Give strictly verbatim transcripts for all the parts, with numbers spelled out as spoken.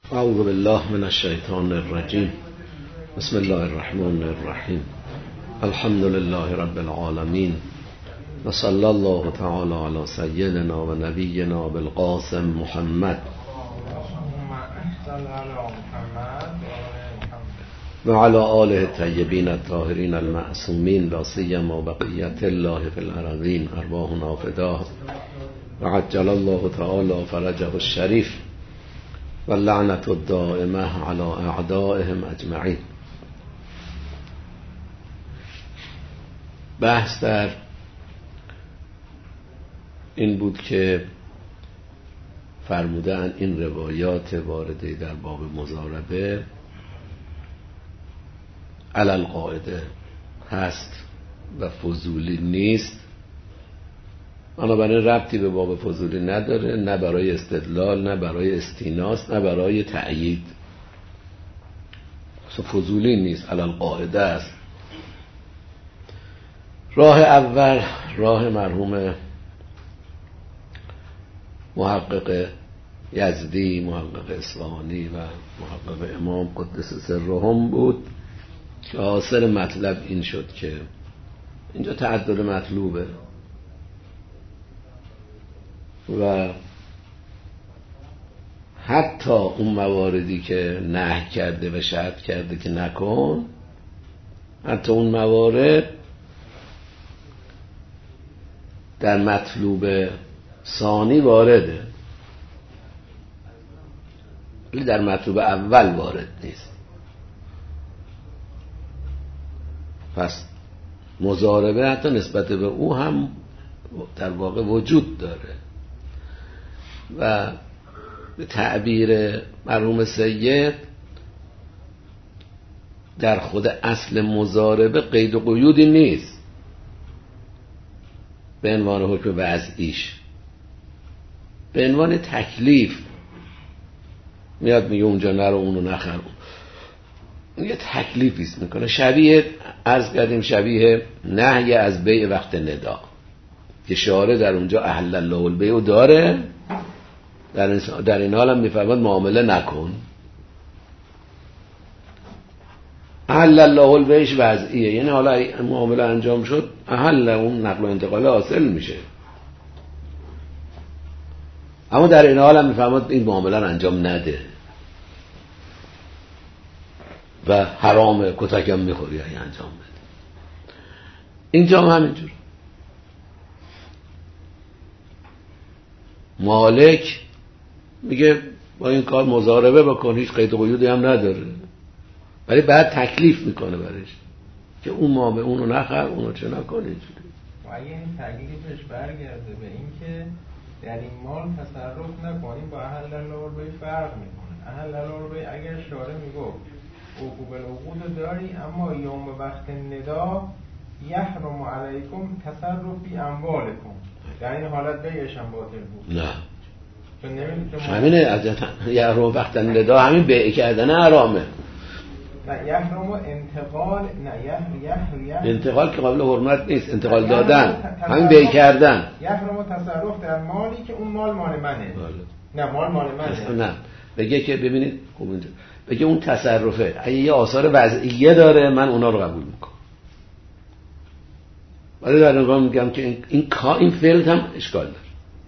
اعوذ بالله من الشیطان الرجیم. بسم الله الرحمن الرحیم. الحمد لله رب العالمین و صلی الله تعالی علی سیدنا و نبینا بالقاسم محمد و علی آله الطیبین الطاهرین المعصومین لا سیما بقیة الله فی الارضین ارواحنا فداه و عجل الله تعالی فرجه الشریف و لعنت الدائمه علی اعدائهم اجمعین. بحث در این بود که فرمودن این روایات وارده در باب مضاربه علی القاعده هست و فضولی نیست، بنابراین ربطی به باب فضولی نداره، نه برای استدلال، نه برای استیناس، نه برای تأیید. فضولی نیست، علی القاعده است. راه اول راه مرحوم محقق یزدی، محقق اصفهانی و محقق امام قدس سرهم بود که حاصل مطلب این شد که اینجا تعدد مطلوبه و حتی اون مواردی که نهی کرده و شرط کرده که نکن، حتی اون موارد در مطلوب ثانی وارده ولی در مطلوب اول وارد نیست. پس مضاربه حتی نسبت به او هم در واقع وجود داره و به تعبیر مرحوم سید در خود اصل مضاربه قید و قیودی نیست به عنوان حکم وضعیش، به عنوان تکلیف میاد میگه اونجا نرو اونو نخر، یه تکلیفیست میکنه. شبیه از کردیم شبیه نهی از بیع وقت ندا که شارع در اونجا احل الله البیع داره، در این, در این حال هم میفرماد معامله نکن. احل الله البیعش وضعیه، یعنی حالا معامله انجام شد احل اون نقل و انتقال حاصل میشه، اما در این حال هم میفرماد این معامله رو انجام نده و حرامه، کتکم میخوری اگه انجام بده. اینجا هم همینجور مالک میگه با این کار مضاربه بکن، هیچ قید و قیودی هم نداره، ولی بعد تکلیف میکنه برش که اون ما به اونو نخر، اونو چه نکن. اینجوری و اگه این تکلیفش برگرده به این که در این مال تصرف نکنیم با اهل الله به فرق میکنه. اهل الله به اگر شارع میگفت عقوب العقود داری اما یوم وقت ندا یحرم علیکم تصرف فی اموالکم، در این حالت بیعش هم باطل بود. نه چون نمیدونم همینه، از یحرم وقت ندا همین بیع کردن حرامه. نه یحرم انتقال، نه یحر یحر یحر انتقال که قابل حرمت نیست، انتقال دادن همین بیع کردن. یحرم تصرف در مالی که اون مال مال منه. بله. نه مال مال منه. نه بگه که ببینید خوب اینجا بگه اون تصرفه اگه یه آثار وضعیه داره من اونا رو قبول میکنم، ولی در نگاه میگم که این این کا این فعل هم اشکال داره.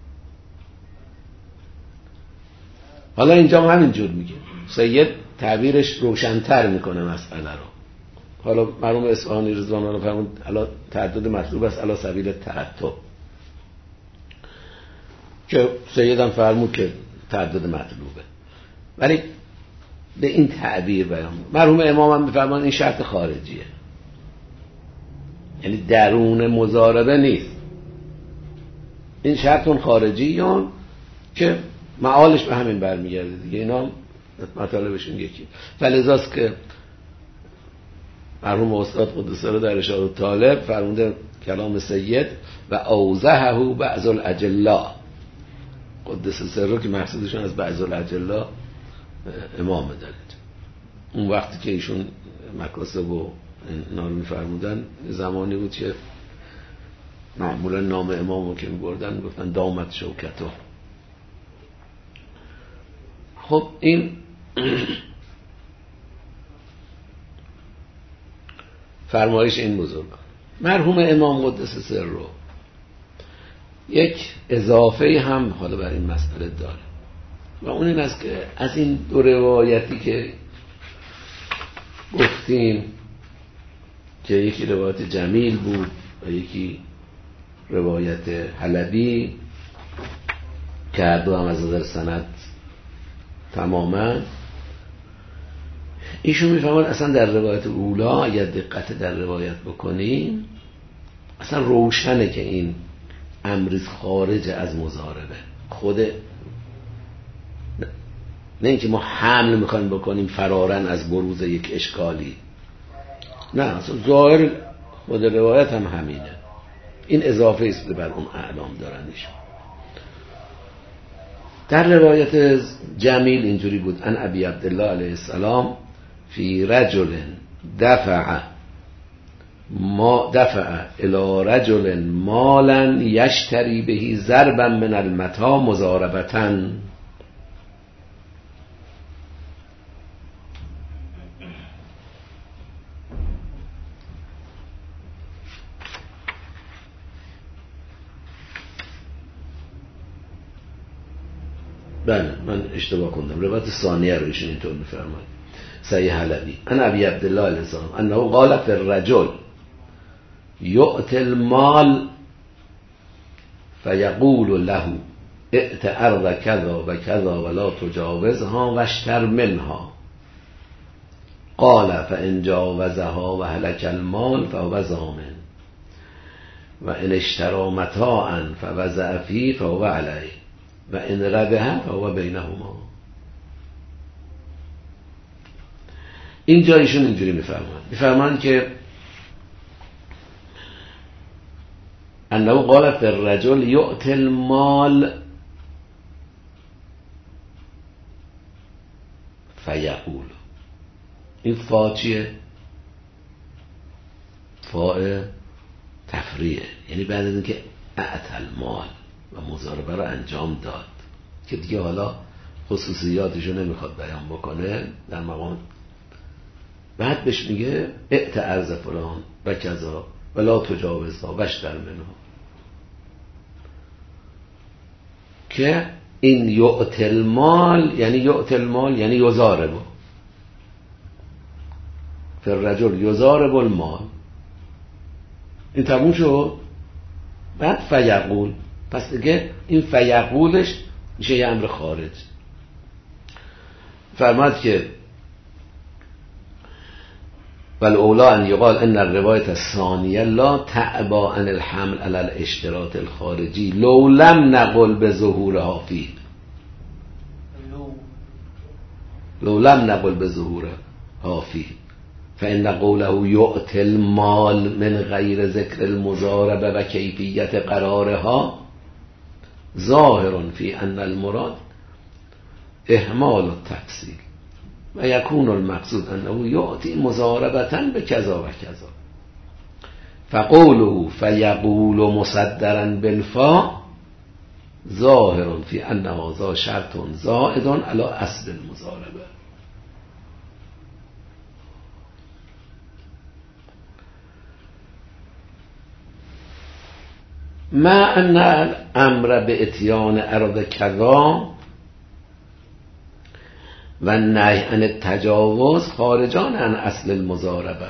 حالا اینجا هم همینجور میگه، سید تعبیرش روشن‌تر میکنه مسئله رو. حالا مرحوم اصفهانی رضوان الله فرمود الا تعدد مطلوب است علی سبیل ترتب، که سیدم فرمود که تعدد مطلوبه، ولی به این تعبیر بیان. مرحوم امام هم میفرمان این شرط خارجیه، یعنی درون مضاربه نیست، این شرط اون خارجیون که معالش به همین برمیگرده دیگه. اینا مطالبشون یکی. فلذاست که مرحوم استاد قدس رو در ارشاد طالب فرموده کلام سید و اوضحه بعض الاجلا قدس سر که مقصودشون از بعض الاجلا امام دارد. اون وقتی که ایشون مکاسب و اینا رو میفرمودن زمانی بود که معمولا نام امامو که میبردن گفتن دامت شوکتو. خب این فرمایش این بزرگان مرحوم امام قدس سر رو یک اضافه هم حالا بر این مسئله داره و اون این است که از این دو روایتی که گفتیم که یکی روایت جمیل بود و یکی روایت حلبی که هر دو هم از نظر سند تماما، ایشون میفهمد اصلا در روایت اولا اگر دقت در روایت بکنیم اصلا روشنه که این امریز خارج از مضاربه، خود نه اینکه ما حمل میخوایم بکنیم فرارن از بروز یک اشکالی، نه اصلا ظاهر خود روایت هم همینه. این اضافه است بر اون اعلام دارن ایشون. در روایت جمیل اینجوری بود: ان ابی عبدالله علیه السلام فی رجل دفع ما دفع الى رجل مالا یشتری بهی ضربا من المتاع مضاربة. بله من اشتباه کردم، روایت ثانیه رو ایشون اینطور میفرماید صحیح حلبی ان ابی عبدالله علیه السلام انه قال فی الرجل یؤتی المال فیقول له ائت ارض کذا و کذا ولا تجاوزها واشتر منها، قال فان جاوزها و هلك المال فهو ضامن و ان اشترى متاعا فوضع فیه فهو علیه و ان ربح فهو بینهما. این جایشون اینجوری میفرمان میفرمان که انه قال فی الرجل یؤتی المال فیقول، این فا چیه؟ فا تفریعه، یعنی بعد از اینکه اعطى المال و مضاربه رو انجام داد که دیگه حالا خصوصیاتشو نمیخواد بیان بکنه در مقام، بعد بهش میگه ائت ارض فلان و کذا ولا تجاوزها واشتر منها، که این یؤتی المال یعنی یؤتی المال یعنی یضارب فی الرجل یضارب المال. این تموم شد. بعد فیقول، پس دیگه این فیقولش میشه یه امر خارج. فرماد که والاولی ان یقال ان الروایت الثانیه لا تعبا عن الحمل علی الاشتراط الخارجی لو لم نقل بظهورها فیه، لو لم نقل بظهورها فیه فإن قوله یؤتی المال من غیر ذکر المضاربه و کیفیت قرارها ظاهر فی ان المراد اهمال التفصیل و یکون المقصود انه یؤتی مضاربة بکذا و کذا، فقوله فیقول مصدرا بالفاء ظاهر فی ان هذا شرط زائد علی اصل المضاربه. ما ان الامر باتیان ارض کذا و نهی عن التجاوز خارجان عن اصل المضاربه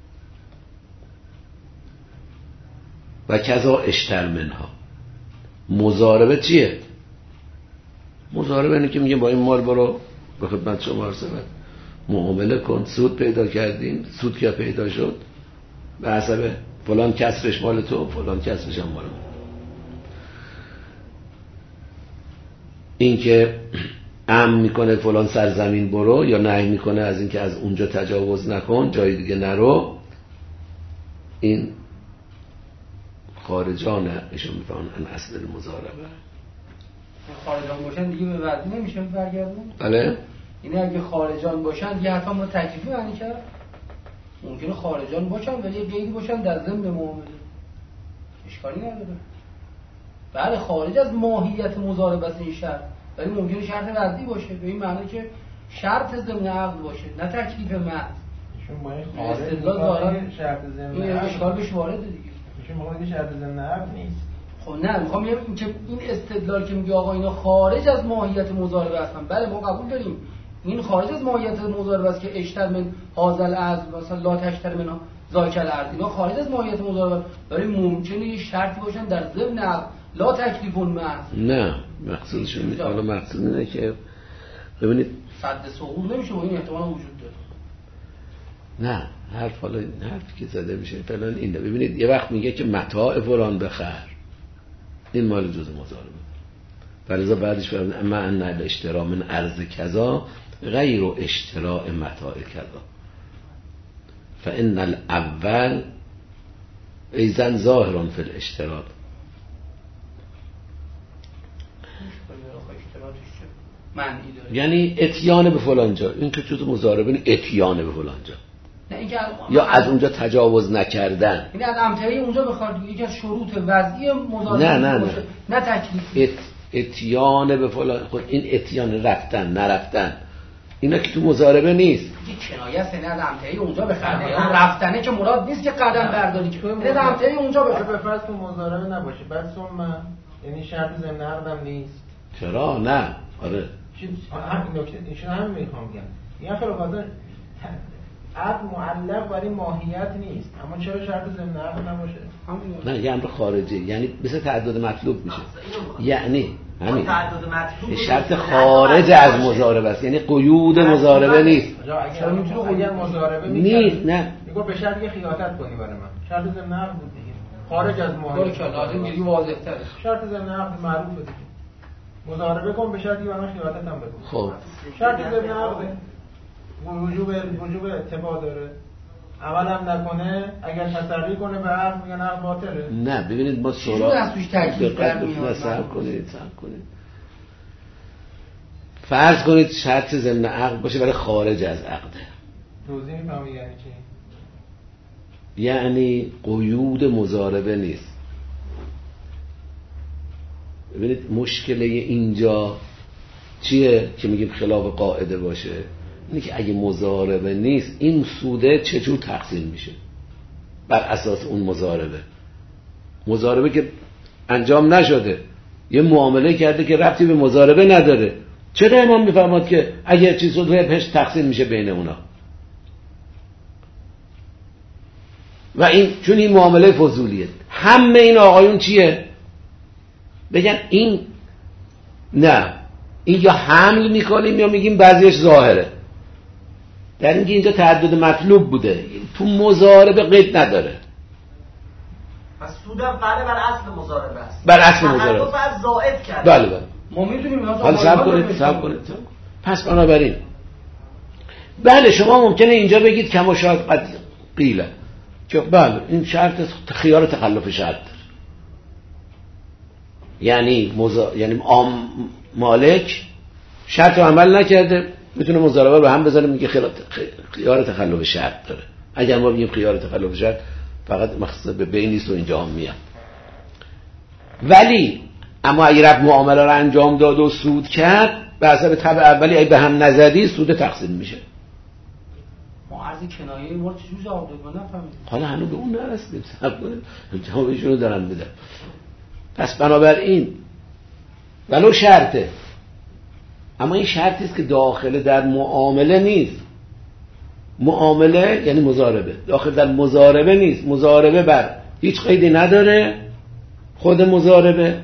و کذا اشتر منها. مضاربه چیه؟ مضاربه اینه که میگه با این مال برو به خدمت شما عرض معامله کن، سود پیدا کردیم، سود که پیدا شد به حسب فلان کسرش مال تو، فلان کسرش هم مال من. این که امر میکنه فلان سرزمین برو یا نهی میکنه از این که از اونجا تجاوز نکن، جای دیگه نرو، این خارجانه ایشون میفهمن ان اصل المضاربه. خارجان باشن دیگه به وضعی نمیشه برگردون. بله اینه اگه خارجان باشن دیگه حتما ما تکلیفی معنی کرد. ممکنه خارجان باشن ولی غیری باشن در ضمن معامله، اشکالی نداره. بله خارج از ماهیت مضاربه این شرط، ولی ممکنه شرط وضعی باشه، به این معنی که شرط ضمن عقد باشه نه تکلیف محض. ایشون با این استدلال داره شرط ضمن این اشکال بهش وارده دیگه. ایشون میگه که شرط ضمن عقد نیست. خب نه میخوام بگم این که این استدلال که میگه آقا اینا خارج از ماهیت مضاربه هستن، بله ما قبول داریم این خارج از ماهیت مضاربه است که اشتر من حاصل از مثلا لا تشتر من ذاک الارض، اینا خارج از ماهیت مضاربه، ولی ممکنه یه شرطی باشن در ضمن عقد لا تکلیف محض. نه مقصودشون اینه، حالا مقصود اینه که ببینید صد سقوط نمیشه و این احتمال وجود داره. نه حرف حالا این حرفی که زده میشه فلان اینه. ببینید یه وقت میگه که متاع فلان بخر، این مال جزء مضاربه، فلذا بعدش فرمود اما ان الاشتراء من ارض کذا غیر اشتراء متاع کذا فان الاول ایزن ظاهر فی الاشتراط. یعنی اتیان به فلان جا، این که جزء مضاربه نیست، اتیان به فلان جا، نه اینکه یا از اونجا تجاوز نکردن، یعنی از امتحانی اونجا بخواد یکی از شروط وضعی مضاربه نه نه باشه، نه تکلیف. ات... اتیان به فلان، خود این اتیان رفتن نرفتن اینا که تو مضاربه نیست، یه کنایه است. نه از امتحانی اونجا بخره، اون رفتنه که مراد نیست که قدم برداری، که نه از امتحانی اونجا بخره. به فرض تو مضاربه نباشه بعد ثم یعنی شرط ضمن عقدم نیست. چرا نه؟ آره چی هم نکته ایشون هم میخوام بگم این خیلی واضحه عقد معلق برای ماهیت نیست، اما چرا شرط ضمن عقد نباشه؟ نه یه امر خارجی، یعنی مثل تعدد مطلوب میشه، یعنی همین شرط خارج از مضاربه است، یعنی قیود مضاربه نیست. چرا میتونه اگر مضاربه نیست؟ نه میگه به شرط که خیاطت کنی برای من، شرط ضمن عقد بود دیگه، خارج از ماهیت لازم میگی واضح تر شرط ضمن عقد معروفه دیگه، مضاربه کن به شرطی برای من خیاطت هم بکن. خب شرط ضمن عقد وجوب وجوب اتباع داره، عمل هم نکنه اگر تسری کنه به عقد میگن عقد باطله. نه ببینید ما سورا دقت نصب کنید صبر کنید، فرض کنید شرط ضمن عقد باشه برای خارج از عقده، توضیح میفهمی یعنی چی؟ یعنی قیود مضاربه نیست. ببینید مشکل اینجا چیه که میگیم خلاف قاعده باشه؟ اینه که اگه مضاربه نیست این سوده چجور تقسیم میشه بر اساس اون مضاربه؟ مضاربه که انجام نشده، یه معامله کرده که ربطی به مضاربه نداره، چرا امام میفرماد که اگه چیز سوده پش تقسیم میشه بین اونا؟ و این چون این معامله فضولیه. همه این آقایون چیه؟ بگن این نه این یا حمل میکنیم یا میگیم بعضیش ظاهره، در اینکه اینجا تعدد مطلوب بوده، تو مضاربه قید نداره. پس سودم فعلا بر اصل مضاربه است، بر اصل مضاربه است، بعد زائد کرد. بله بله ما میدونیم حالا صبر کنید صبر کنید. پس بنابراین بله شما ممکنه اینجا بگید کما شاید قد قیله که بله این شرط خیار تخلف شرط داره، یعنی مزا... یعنی عام مالک شرط رو عمل نکرده میتونه مضاربه رو هم بذاره، میگه خیار تخلف شرط داره. اگر ما بگیم خیار تخلف شرط فقط مخصوص به بین نیست و اینجا هم میاد، ولی اما اگر رفت معامله رو انجام داد و سود کرد به حسب تبع اولی اگه به هم نزدی سود تقسیم میشه. ما عرض کنایه این مورد چجور جواب داد نفهمیدم، حالا هنوز به اون نرسیدیم، صبر کنید جوابشون رو دارم میدم. پس بنابراین ولو شرطه، اما این شرطی است که داخل در معامله نیست. معامله یعنی مضاربه، داخل در مضاربه نیست. مضاربه بر هیچ قیدی نداره خود مضاربه،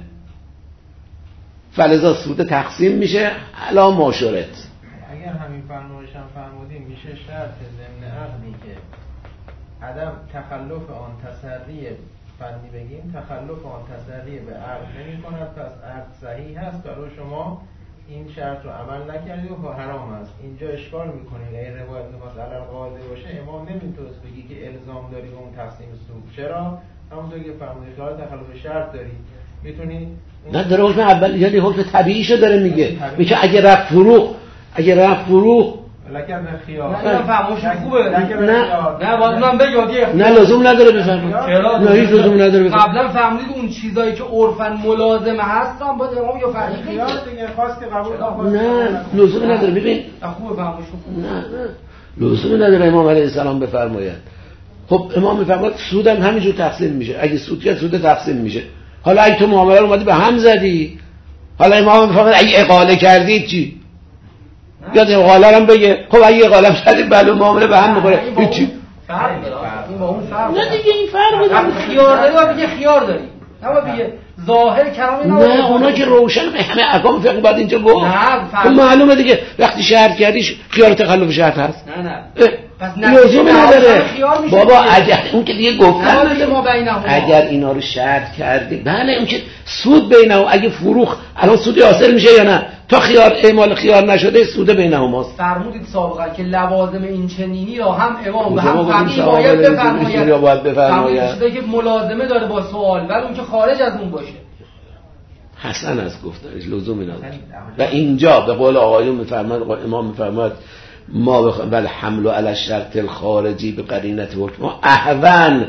فلذا سود تقسیم میشه علا ماشورت. اگر همین فرمایش هم فرمودیم میشه شرط ضمن عقدی که عدم تخلف آن تسری فنی بگیم، تخلف آن تسری به عقد نمی کند، پس عقد صحیح هست، برای شما این شرط رو عمل نکردی و حرام است. اینجا اشکال میکنه اگه این روایت نماز علل قاعده باشه امام نمیتونست بگی که الزام داری به اون تقسیم سود. چرا؟ همونطور که فرمودی خیال تخلف شرط داری میتونی نه داره حکم اول یعنی حکم طبیعیشو داره میگه، میگه اگه رفت فروغ اگه رفت فروغ لکه به خیار نه اینم فرمایش خوبه. نه نه باز من بگم نه لزوم نداره بفرمایید. نه هیچ لزوم نداره بفرمایید. قبلا فهمیدید اون چیزایی که عرفن ملازم هست هم باید امام یا فرقی خیار دیگه خواست که قبول نه لزوم نداره. ببین خوبه فرمایش خوبه. نه نه لزوم نداره امام علیه السلام بفرماید. خب امام میفرماید سودم همینجور تقسیم میشه. اگه سود که سود تقسیم میشه. حالا اگه تو معامله رو اومدی به هم زدی، حالا امام میفرماید اگه اقاله کردید چی؟ یاد اقاله هم بگه. خب اگه اقاله هم زدی بله معامله به هم میخوره. هیچی. فرق داره. این با اون فرق. نه دیگه این فرق داره. خیار داری و بگه خیار داری. نه بگه ظاهر کلام اینا. نه اونا که روشن به همه احکام فقه بعد اینجا گفت. نه خب معلومه دیگه وقتی شرط کردیش خیار تخلف شرط هست. نه نه. پس لزوم نداره بابا. اگر اون که دیگه گفتن ما بینهم اگر اینا رو شرط کردی بله اون که سود بینهم اگه فروخ الان سودی حاصل میشه یا نه تا خیار اعمال خیار نشده سود بینهماست. فرمودید سابقا که لوازم این چنینی را هم امام و هم فقیه باید بفرماید یا باید بفرماید چیزایی که ملازمه داره با سوال ولی اون که خارج از اون باشه. حسن از گفتنش لزومی نداره. و اینجا به قول آقایون میفرماید امام میفرماید ما بخ... بل حمل علی الشرط الخارجی به قرینت حکم احون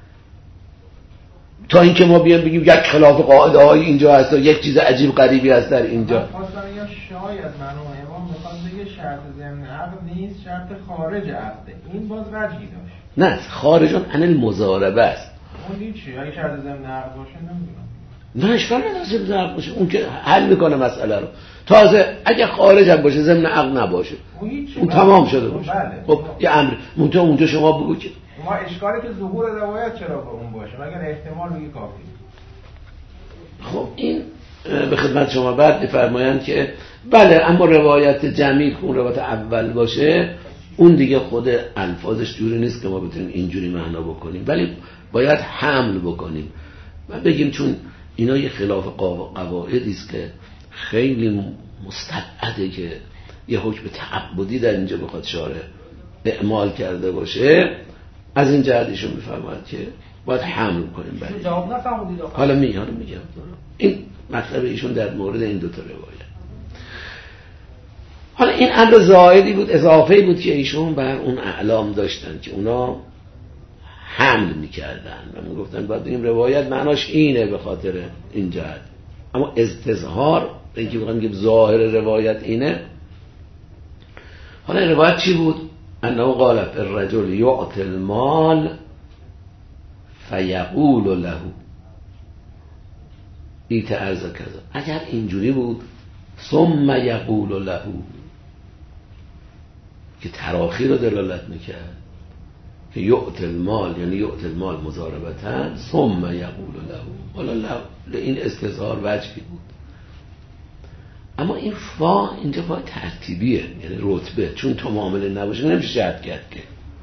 تا اینکه ما بیان بگیم یک خلاف قاعده های اینجا هست و یک چیز عجیب غریبی هست در اینجا. خواستم یا شاید منو امام میخواد بگه شرط ضمن عقد نیست شرط خارج عقده. این باز وجهی داشت. نه خارجون عن المضاربه است. اون هیچی اگه شرط ضمن عقد باشه نمیدونم. نه اشکال نداره ضمن عقد باشه اون که حل میکنه مسئله رو. تازه اگه خارج هم باشه ضمن عقد نباشه اون, اون تمام شده باشه. خب یه امر اونجا اونجا شما بگو که ما اشکالی که ظهور روایت چرا به اون باشه مگر احتمال بگی کافی. خب این به خدمت شما بعد میفرمایند که بله اما روایت جمعی که اون روایت اول باشه اون دیگه خود الفاظش جوری نیست که ما بتونیم اینجوری معنا بکنیم ولی باید حمل بکنیم و بگیم چون اینا یه خلاف قواعدی است که خیلی مستبعده که یه حکم تعبدی در اینجا بخواد شارع اعمال کرده باشه. از این جهت ایشون میفرماید که باید حمل کنیم. برای جواب نفهمیدید حالا میگم میگم این مطلب ایشون در مورد این دو تا روایت. حالا این امر زائدی بود اضافه‌ای بود که ایشون بر اون اعلام داشتن که اونا حمل میکردن و میگفتن باید بگیم روایت معناش اینه به خاطر این جهت. اما استظهار اینکه بخوام بگیم ظاهر روایت اینه. حالا این روایت چی بود؟ انه قال الرجل یعطی المال فیقول له ایت ارز کذا. اگر اینجوری بود ثم یقول له که تراخی رو دلالت میکرد که یعطی المال یعنی یعطی المال مضاربتن ثم یقول له. حالا این استظهار وجهی بود اما این فا اینجا فا ترتیبیه یعنی رتبه چون تو معامله نباشه نمیشه شرط کرد که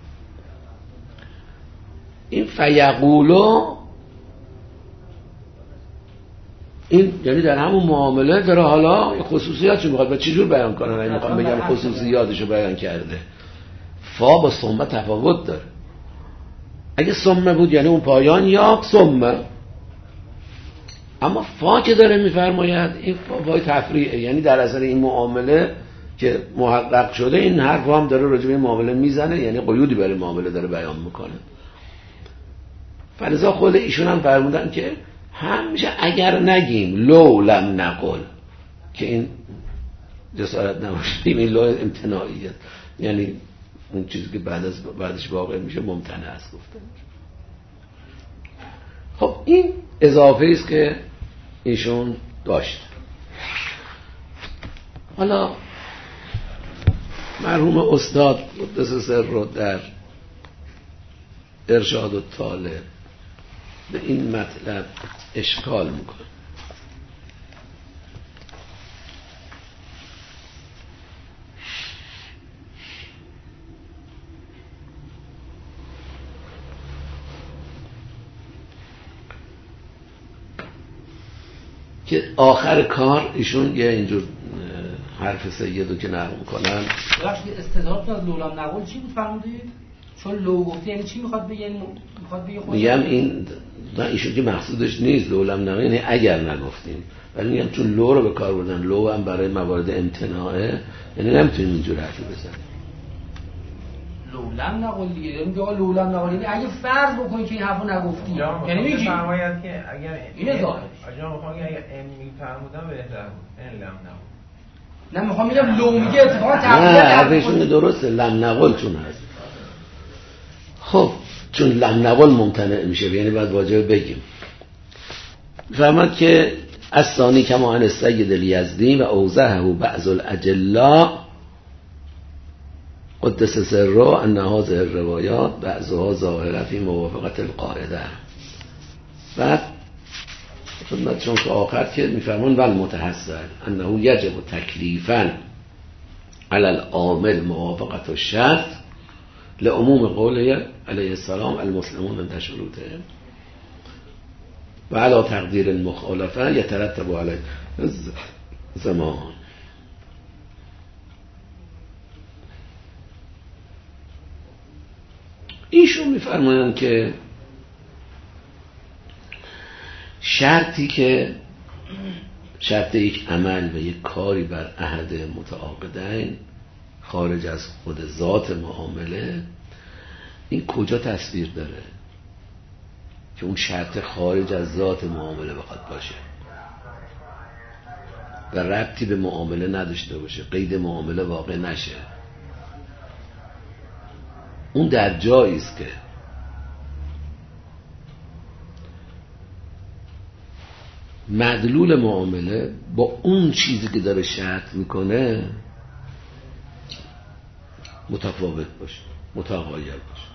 این فیقولو این یعنی در همون معامله داره حالا خصوصیاتشو میخواد و چجور بیان کنن اگه میخوام بگم خصوصیاتشو بیان کرده. فا با ثم تفاوت داره. اگه ثم بود یعنی اون پایان یا ثم اما فا که داره میفرماید این فای تفریعه یعنی در اثر این معامله که محقق شده این حرف هم داره راجع به این معامله میزنه یعنی قیودی برای معامله داره بیان میکنه. فلذا خود ایشون هم فرمودن که همیشه اگر نگیم لو لم نقل که این جسارت نباشیم این لو امتناعیه یعنی اون چیزی که بعد از بعدش واقع میشه ممتنع است گفتن. خب این اضافه است که ایشون داشت. حالا مرحوم استاد قدس سر رو در ارشاد الطالب به این مطلب اشکال میکنه. که آخر کار ایشون یه اینجور حرف سیدو که نقل میکنن بخش استظهارتون از لولم نقل چی بود فرمودید؟ چون لو گفته یعنی چی میخواد بگه؟ میخواد بگه خود میگم این نه ایشون که مقصودش نیست لولم نقل یعنی اگر نگفتیم ولی میگم چون لو رو به کار بردن لو هم برای موارد امتناعه یعنی نمیتونیم اینجور حرفی بزنیم. لولم نقول دیگه، یعنی میگه آقا لولم نقول، یعنی اگه فرض بکنی که این حرفو نگفتی یعنی میگی فرمایید که اگر این ظاهرش آجا میخوام اگر ان میفرمودم بهتر بود، ان لم نقول. نه میخوام میگم لو میگه اتفاقا نه حرفشون درسته، لم نقل چون هست. خب چون لم نقل ممتنع میشه یعنی باید واجب بگیم. فرماد که از ثانی کما عن سید الیزدی و اوضحه بعض الاجلاء قدس سره ان هذه الروایات بعضها ظاهره فی موافقت القاعده. بعد خدمتشون که آخر که میفرمون ول متحصل انه یجب تکلیفا علی العامل موافقت الشرط لعموم قوله علیه السلام المسلمون من شروطه و علی تقدیر المخالفه یترتب علی زمان. ایشون میفرمایند که شرطی که شرط یک عمل و یک کاری بر احد متعاقدین خارج از خود ذات معامله، این کجا تصویر داره که اون شرط خارج از ذات معامله بخواد باشه و ربطی به معامله نداشته باشه، قید معامله واقع نشه. اون در جایی است که مدلول معامله با اون چیزی که داره شرط میکنه متفاوت باشه، متغایر باشه.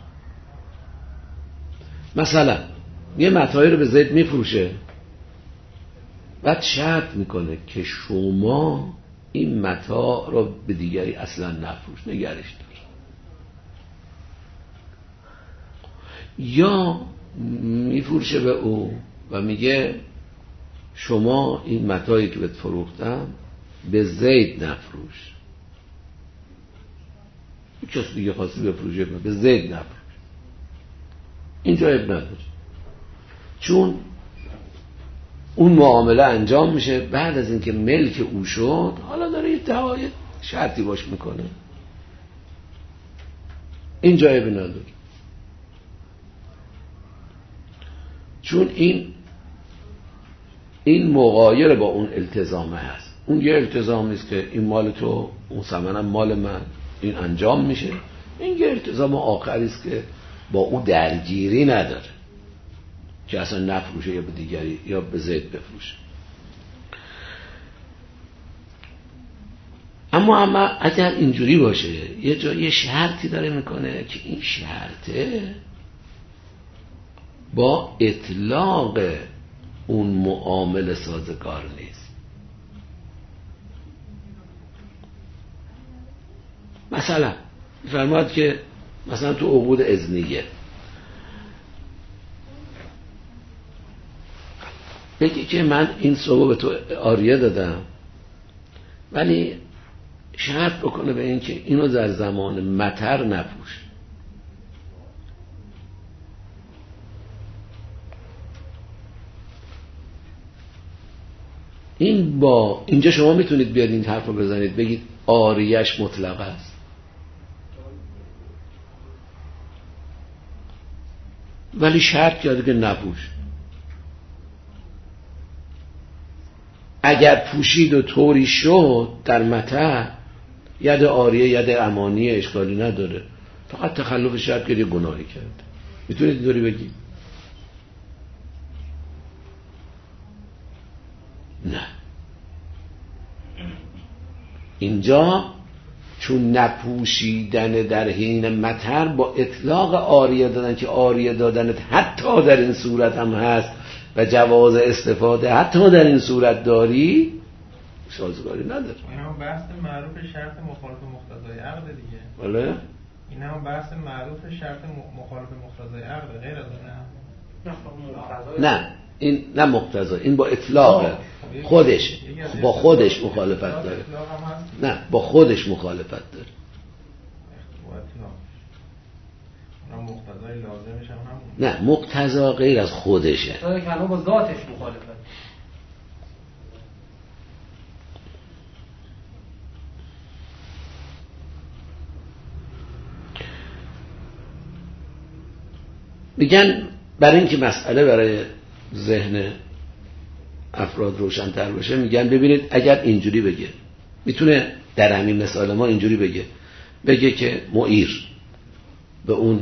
مثلا یه متاعی رو به زید میفروشه، بعد شرط میکنه که شما این متاع رو به دیگری اصلا نفروش، نگرش دار. یا میفروشه به او و میگه شما این متاعی که بهت فروختم به زید نفروش، کسی دیگه خواستی بفروشه به زید نفروش. اینجا اب نداره، چون اون معامله انجام میشه بعد از اینکه ملک او شد، حالا داره یه دعای شرطی باش میکنه، اینجا اب نداره، چون این این مغایر با اون التزامه هست. اون یه التزامی است که این مال تو، اون ثمنم مال من، این انجام میشه. این یه التزام آخری است که با اون درگیری نداره که اصلا نفروشه یا به دیگری یا به زید بفروشه. اما اما اگر اینجوری باشه یه جا یه شرطی داره میکنه که این شرطه با اطلاق اون معامله سازگار نیست. مثلا فرماد که مثلا تو عقود اذنیه بگی که من این صبح به تو عاریه دادم، ولی شرط بکنه به این که اینو در زمان مطر نپوش. این با اینجا شما میتونید بیاد این حرف رو بزنید بگید عاریه‌اش مطلق است، ولی شرط کرده که نپوش. اگر پوشید و طوری شد در مطر، ید عاریه ید امانیه، اشکالی نداره، فقط تخلف شرط که یه گناهی کرد. میتونید اینطوری بگید؟ نه، اینجا چون نپوشیدن در حین مطر با اطلاق عاریه دادن که عاریه دادنت حتی در این صورت هم هست و جواز استفاده حتی در این صورت داری، سازگاری نداره. این هم بحث معروف شرط مخالف مقتضای عقد دیگه. بله؟ این هم بحث معروف شرط مخالف مقتضای عقد، غیر از نه؟ نه این نه مقتضا، این با اطلاق خودش با خودش مخالفت داره. نه با خودش مخالفت داره. مقتضای لازمش هم همون. نه مقتضا غیر از خودشه. داره که با ذاتش مخالفت. میگن برای اینکه مسئله برای ذهن افراد روشن‌تر بشه، میگن ببینید اگر اینجوری بگه، میتونه در همین مثال ما اینجوری بگه بگه که معیر به اون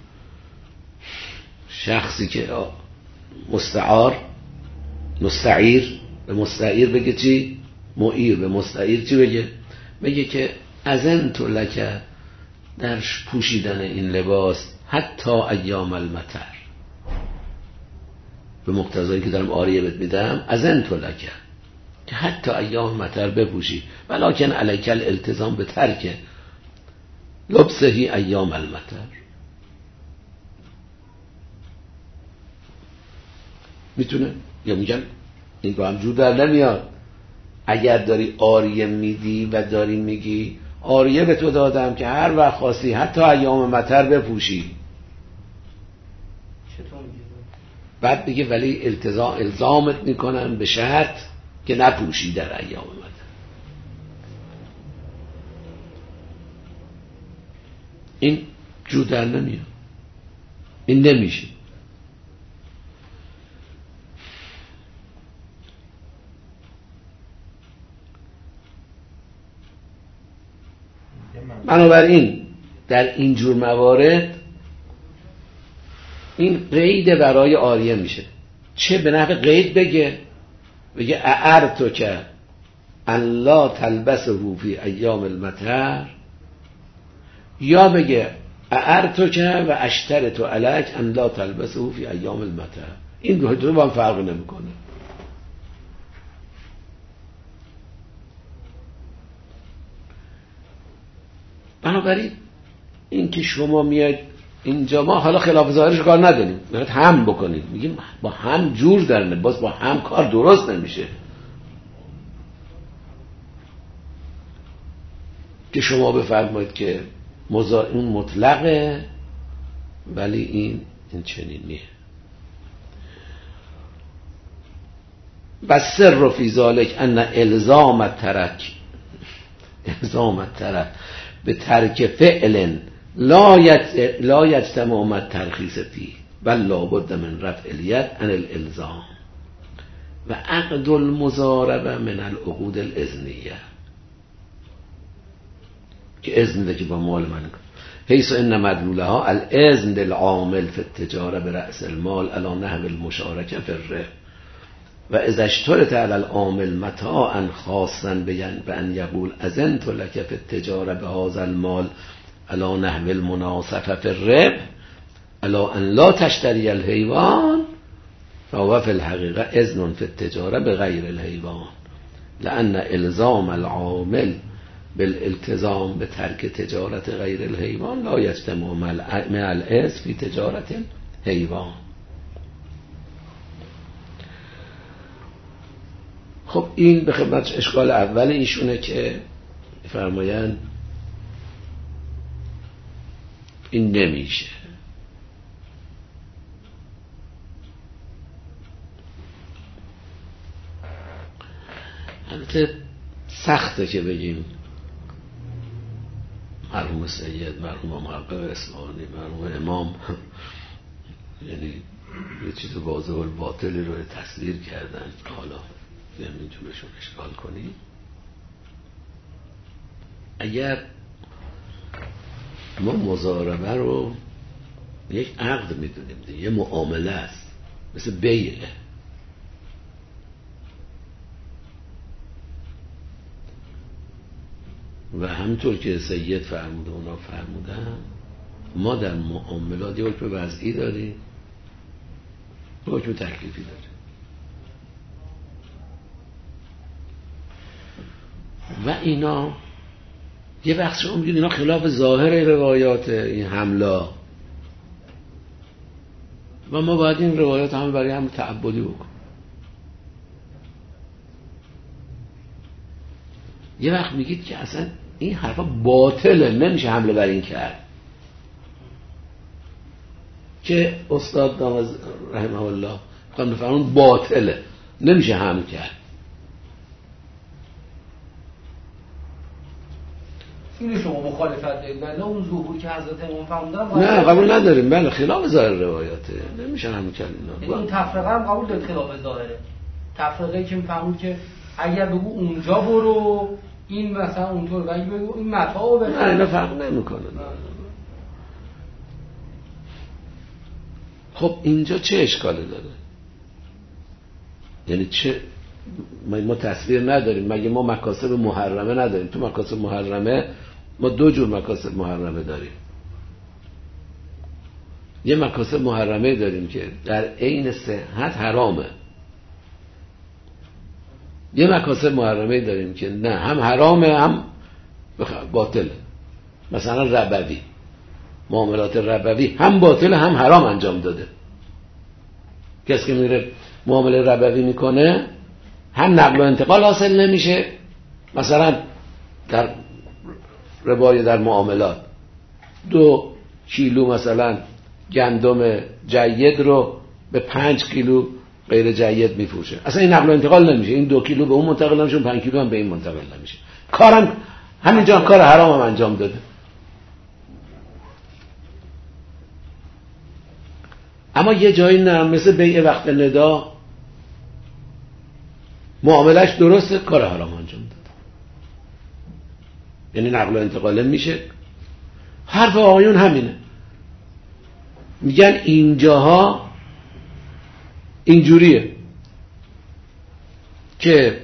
شخصی که مستعار، مستعیر به مستعیر بگه چی؟ معیر به مستعیر چی بگه؟ بگه که اذنت لک در پوشیدن این لباس حتی ایام المطر، به مقتضایی که دارم عاریه بهت میدم اذنت لک که حتی ایام مطر بپوشی، ولکن علیک الالتزام به ترک لبسهی ایام المطر. میتونه یا میگن این با هم جور در نمیاد. اگر داری عاریه میدی و داری میگی عاریه به تو دادم که هر وقت خواستی حتی ایام مطر بپوشی، چطور میگه؟ بعد بگه ولی التزام الزامت میکنم به شرط که نپوشی در ایام مطر. این جور در نمیاد، این نمیشه. بنابراین در این جور موارد این قید برای عاریه میشه. چه به نحو قید بگه، بگه اعرتو که ان لا تلبسه فی ایام المطر، یا بگه اعرتو که و اشترطو علیک ان لا تلبسه فی ایام المطر. این دو تا با هم فرق نمیکنه. بنابراین این که شما میاد اینجا، ما حالا خلاف ظاهرش کار نداریم، باید هم بکنیم، میگیم با هم جور درنه، باز با هم کار درست نمیشه که شما بفرمایید که مزا... این مطلقه ولی این این چنین نیه. و سر فی ذالک ان الزام الترک الزام الترک به ترک فعل لا یجتمع مع الترخیص فیه بل لابد من رفع الید عن الالزام و عقد المضاربه من العقود الاذنیه، که اذن ده که با مال من حیث ان مدلولها الاذن للعامل فی التجاره برأس المال علی نحو المشارکه فی الربح و اذا اشترط علی العامل متاعا خاصا بان یقول اذنت لک فی التجاره بهذا المال علی نحو المناصفه فی الربح علی ان لا تشتری الحیوان فهو فی الحقیقه اذن فی التجاره بغیر الحیوان لان الزام العامل بالالتزام به ترک تجارت غیر الحیوان لا یجتمع مع الاذن فی تجارت الحیوان. خب این به خدمت اشکال اول ایشونه که فرمایند این نمیشه. البته سخته که بگیم مرحوم سید، مرحوم محقق اصفهانی، مرحوم امام یعنی یه چیز واضح الباطلی رو تصویر کردن، حالا نمیتونشون اشکال کنی. اگر ما مضاربه رو یک عقد میدونیم دیگه، یه معامله است، مثل بیعه، و همطور که سید فرموده اونا فرمودن، ما در معاملات یه حکم وضعی داریم، یه حکم تکلیفی داریم و اینا یه بخش رو میگید اینا خلاف ظاهر روایات این حمله و ما باید این روایات هم برای هم تعبدی بکنیم. یه وقت میگید که اصلا این حرفا باطله، نمیشه حمله بر این کرد، که استاد دامز رحمه الله خواهم بفرمون باطله، نمیشه حمل کرد. اینو شما مخالفت دارید؟ نه اون ظهور که حضرت امام فرمودن نه قبول نداریم. بله خلاف ظاهر روایاته، نمیشه همین کلمه. یعنی اون تفرقه هم قبول دارید خلاف ظاهره؟ تفرقه‌ای که میفهمون که اگر بگو اونجا برو این مثلا اونطور و اگه بگو این متاعو بخر، نه اینا فرق نمیکنه. خب اینجا چه اشکالی داره؟ یعنی چه ما تصویر نداریم؟ مگه ما مکاسب محرمه نداریم؟ تو مکاسب محرمه ما دو جور مکاسب محرمه داریم. یه مکاسب محرمه داریم که در عین صحت حرامه، یه مکاسب محرمه داریم که نه هم حرامه هم باطله. مثلا ربوی، معاملات ربوی هم باطل هم حرام انجام داده. کسی که میره معامله ربوی میکنه هم نقل و انتقال حاصل نمیشه. مثلا در ربای در معاملات دو کیلو مثلا گندم جید رو به پنج کیلو غیر جید میفروشه، اصلا این نقل و انتقال نمیشه. این دو کیلو به اون منتقل نمیشه، پنج کیلو هم به این منتقل نمیشه. کارم همینجا کار حرام هم انجام داده. اما یه جایی نه، مثل بیع وقت ندا معاملش درسته، کار حرام انجام داده. یعنی نقل و انتقال میشه. حرف آقایون همینه، میگن اینجاها اینجوریه که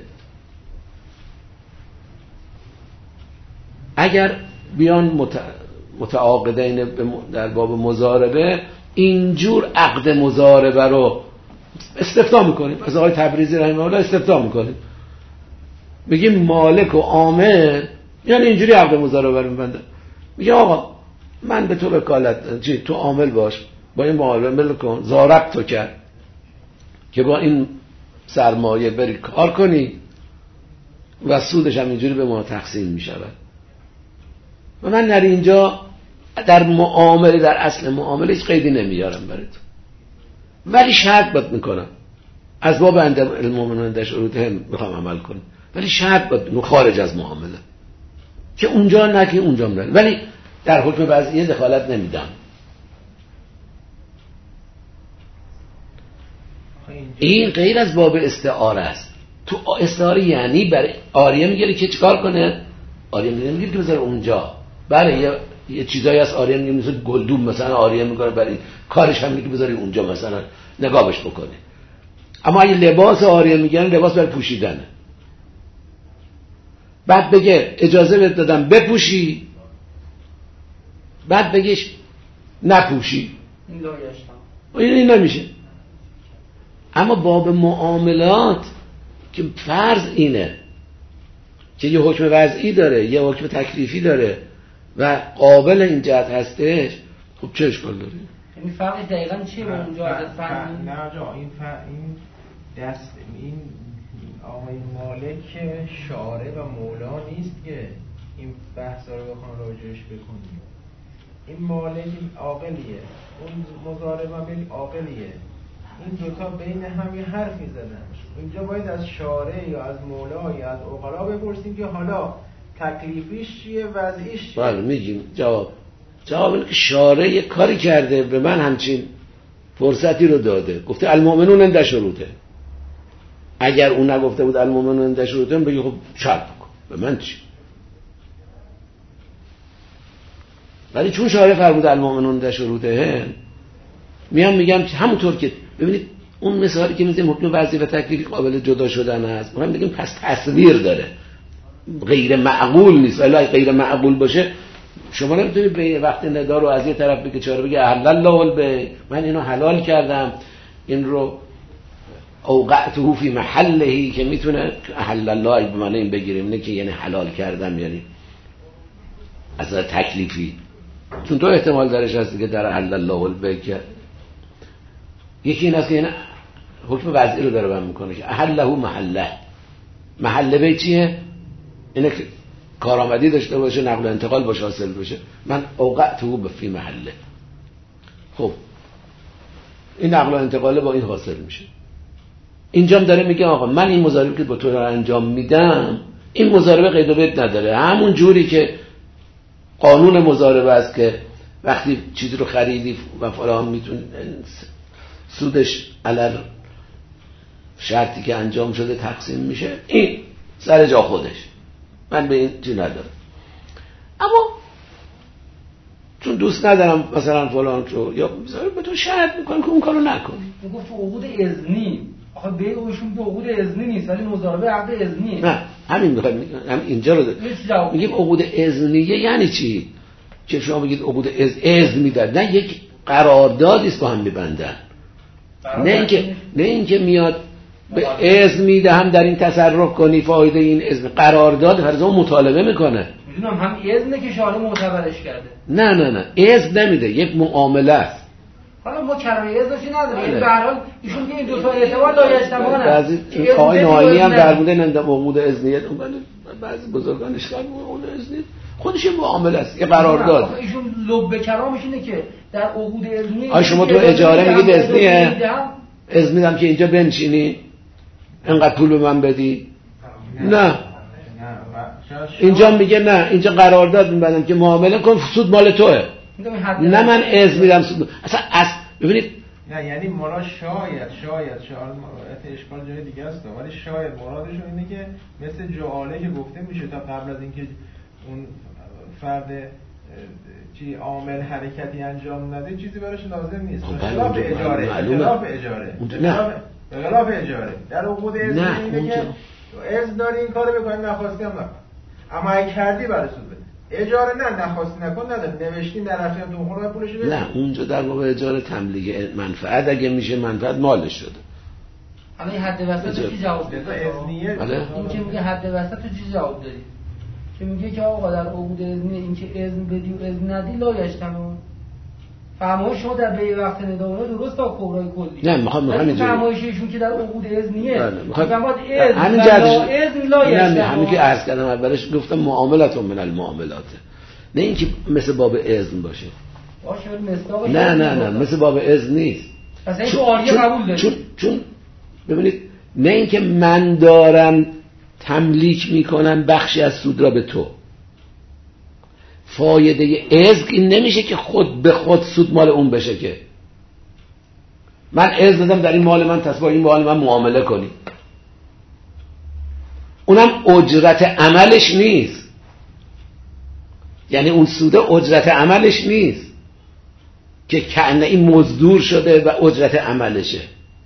اگر بیان متعاقدین در باب مضاربه اینجور عقد مضاربه رو استفتاء میکنیم، از آقای تبریزی رحمه الله استفتاء میکنیم، میگیم مالک و عامل یعنی اینجوری عقد مضاربه رو میبنده. میگه آقا من به تو وکالت چی تو عامل باش، با این معامله کن، زارب تو کرد که با این سرمایه بری کار کنی و سودش هم اینجوری به ما تقسیم میشود. و من در اینجا در معامله، در اصل معامله هیچ قیدی نمیارم برای تو، ولی شرط باد میکنم از باب المؤمنون در شروطهم میخوام عمل کنم، ولی شرط باد میکنم خارج از معامله که اونجا نه که اونجا نه، ولی در حکم وضعیه دخالت نمیدم. این غیر از باب استعاره است. تو استعاره یعنی برای آریه میگیره که چیکار کنه؟ آریه میگیره که بذاره اونجا. بله یه, یه چیزایی از آریه میگیره مثل گلدون مثلا آریه میکنه، برای کارش هم میگه که بذاری اونجا مثلا نقابش بکنه. اما اگه لباس آریه میگیره لباس برای پوشیدنه، بعد بگه اجازه بهت دادم بپوشی، بعد بگیش نپوشی، این این نمیشه. اما باب معاملات که فرض اینه که یه حکم وضعی داره یه حکم تکلیفی داره و قابل این جهت هستش، خب چه اشکال داره؟ این فرقش دقیقاً چیه با اونجا از فرق؟ نه آقا این فرق این دست این آقای مالک شارع و مولا نیست که این بحثا رو بخوام راجعش بکنیم. این مالک عاقلیه، اون مضارب هم عاقلیه، این دوتا بین هم یه حرفی زدن. اینجا باید از شارع یا از مولا یا از عقلا بپرسیم که حالا تکلیفیش چیه، وضعیش چیه. بله میگیم جواب جواب اینه که شارع یه کاری کرده، به من همچین فرصتی رو داده، گفته المؤمنون عند شروطه. اگر اون نگفته بود المؤمنون عند شروطه بگی خب شرط بکن، به من چی؟ ولی چون شارع فرمود المؤمنون عند شروطه، میان میگم همونطور که ببینید اون مثالی که میزنیم حکم وضعی و تکلیفی قابل جدا شدن است، ما میگیم پس تصویر داره، غیر معقول نیست. ولی اگه غیر معقول باشه شما نمیتونید به وقت ندا رو از یه طرف بگه چاره بگه احل الله البیع، من اینو حلال کردم، این رو اوقعته فی محله، که میتونه احل الله به معنی این بگیریم اینه که یعنی حلال کردم، یعنی از تکلیفی، چون تو احتمال درش هست که در احل الله البیع یکی این است که این حکم وضعی رو داره بیان میکنه که احله محله. محله بیع چیه؟ اینه که کارآمدی داشته باشه، نقل و انتقال باشه، حاصل بشه. من اوقعته به فی محله. خب این نقل و انتقاله با این حاصل میشه. اینجا داره میگه آقا من این مضاربه که با تو رو انجام میدم، این مضاربه قید و بد نداره، همون جوری که قانون مضاربه است که وقتی چیزی رو خریدی و فلان میتونی سودش علل شرطی که انجام شده تقسیم میشه، این سر جا خودش، من به این چی ندارم. اما چون دوست ندارم مثلا فلان رو یا به تو شرط میکنم که اون کارو نکنی. میگفت عقود اذنی، آخه به اوشون به عقود اذنی نیست ولی مضاربه عقد اذنیه. نه همین میخوام میگم، هم اینجا رو میگیم عقود اذنیه. یعنی چی؟ که شما بگید عقود از اذن میدن، نه یک قراردادی است با هم میبندن، نه اینکه نه اینکه میاد به اذن میدهم در این تصرف کنی، فایده این اذن قرارداد هر زمان مطالبه میکنه. میدونم هم اذنه که شارع معتبرش کرده. نه نه نه اذن نمیده، یک معامله است. حالا ما کرایه اذنشی نداریم، یعنی به هر حال ایشون میگه این دو تا اعتبار لایجتماعن. بعضی آقای ناینی هم در مورد نمیدونم عقود اذنیه، بعضی بزرگان اشکال عقود اذنیه خودش یه معامله است، یه قرارداد. ایشون لب کلامش اینه که در عقود اذنی آ شما تو اجاره میگید اذنیه، اذن میدم که اینجا بنشینی اینقدر پول به من بدی. نه اینجا میگه نه، اینجا قرارداد میبندم که معامله کن، سود مال توئه، نه من اذن میدم سود. اصلا از ببینید نه یعنی مراد شاید شاید شاید اشکال جای دیگه است، ولی شاید مرادشون اینه که مثل جعاله که گفته میشه تا قبل از اینکه اون فرد چی عامل حرکتی انجام نده چیزی براش لازم نیست. خلاف اجاره، خلاف اجاره، به خلاف اجاره در عقود اذن اینه که اذن داری این کارو بکنی، نخواستی هم نکن، اما اگه کردی برای سود بده. اجاره نه، نخواستی نکن، نداره، نوشتی نرفتی تو خونه پولش بده. نه اونجا در واقع اجاره تملیک منفعت، اگه میشه منفعت مالش شده. حالا این حد وسط چی جواب داد؟ اذنیه این که میگه حد وسط چی جواب دادی؟ که میگه که آقا در عقود اذنی این که اذن بدی و اذن ندی لایجتماعن. فرمایش شما در به وقت نداره درست تا کبرای کلی. نه میخوام میخوام اینجوری فرمایششون که در عقود اذنیه میگم باید اذن همین جدش اذن لایجتماعن. نه همین که عرض کردم اولش گفتم معاملات من المعاملات، نه اینکه مثل باب اذن باشه. باشه ولی مصداقش نه نه نه مثل باب اذن نیست. پس این تو آریه قبول داری. چون چون ببینید نه اینکه من دارم تملیک میکنم بخشی از سود را به تو، فایده اذن این نمیشه که خود به خود سود مال اون بشه، که من اذن دادم در این مال من تصور این مال من معامله کنی، اونم اجرت عملش نیست، یعنی اون سود اجرت عملش نیست که کأنه این مزدور شده و اجرت عملشه.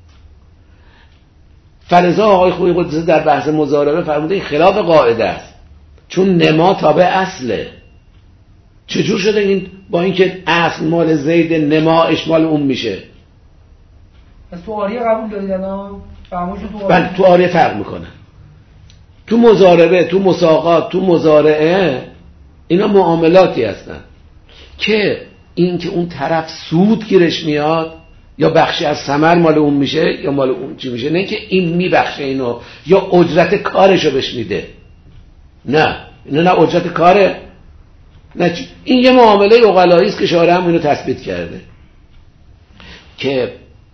فرضا آقای خویی قدسی در بحث مضاربه فرموده این خلاف قاعده است، چون نما تابع اصله. چجور شده این با اینکه اصل مال زید نما اشمال اون میشه؟ پس تو آریه قبول دارید الان؟ فرمایش تو آریه بله تو آریه فرق میکنه. تو مضاربه، تو مساقات، تو مضارعه اینا معاملاتی هستن که این که اون طرف سود گیرش میاد یا بخشی از ثمر مال اون میشه یا مال اون چی میشه، نه که این میبخشه اینو یا اجرت کارشو بهش میده. نه اینو نه اجرت کاره نه چی. این یه معامله عقلایی است که شارع هم اینو تثبیت کرده که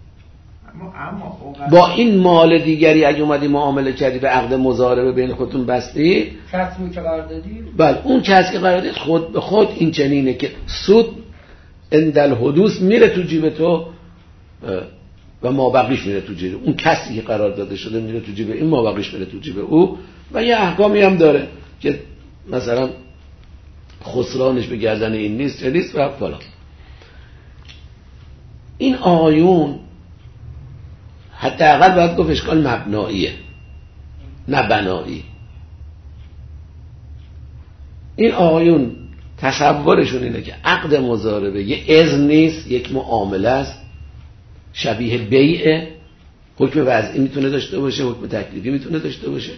با این مال دیگری اگه اومدی معامله کردی به عقد مضاربه بین خودتون بستی، کسبی که قرار دادی، بله اون کسی که قرار دادی خود به خود این چنینه که سود اندل حدوث میره تو جیب تو و ما بقیش میره تو جیب اون کسی که قرار داده شده، میره تو جیب این، ما بقیش میره تو جیب او. و یه احکامی هم داره که مثلا خسرانش به گردن این نیست چه نیست و فلان. این آیون حداقل باید گفت اشکال مبناییه نه بنایی. این آیون تصورشون اینه که عقد مضاربه یه اذن نیست، یک معامله است، شبیه بیعه، حکم وضعی میتونه داشته باشه، حکم تکلیفی میتونه داشته باشه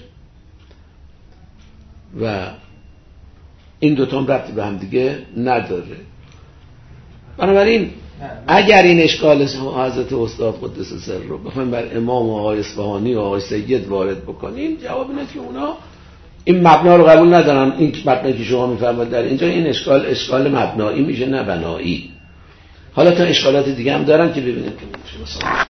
و این دوتا هم ربطی به هم دیگه نداره. بنابراین اگر این اشکال حضرت استاد قدس سر رو بخوایم بر امام و آقای اصفهانی و آقای سید وارد بکنیم، جواب اینه که اونا این مبنا رو قبول ندارن. این مبنایی که شما میفرمایید در اینجا این اشکال اشکال مبنایی میشه نه بنایی. حالا تا اشکالات دیگه هم دارن که ببینیم که